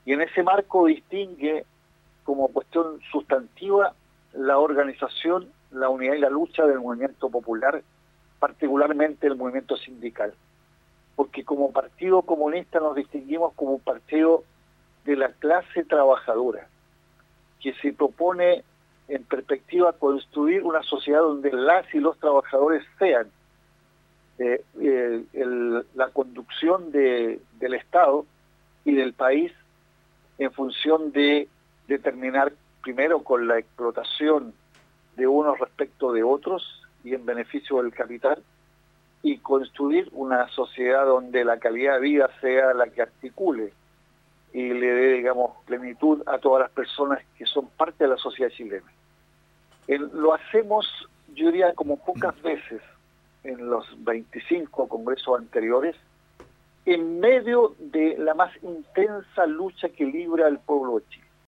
Y en ese marco distingue como cuestión sustantiva la organización, la unidad y la lucha del movimiento popular, particularmente el movimiento sindical. Porque como Partido Comunista nos distinguimos como un partido de la clase trabajadora, que se propone en perspectiva construir una sociedad donde las y los trabajadores sean la conducción del Estado y del país en función de determinar primero con la explotación de unos respecto de otros y en beneficio del capital, y construir una sociedad donde la calidad de vida sea la que articule y le dé, digamos, plenitud a todas las personas que son parte de la sociedad chilena. Lo hacemos, yo diría, como pocas veces en los 25 congresos anteriores, en medio de la más intensa lucha que libra el pueblo de Chile.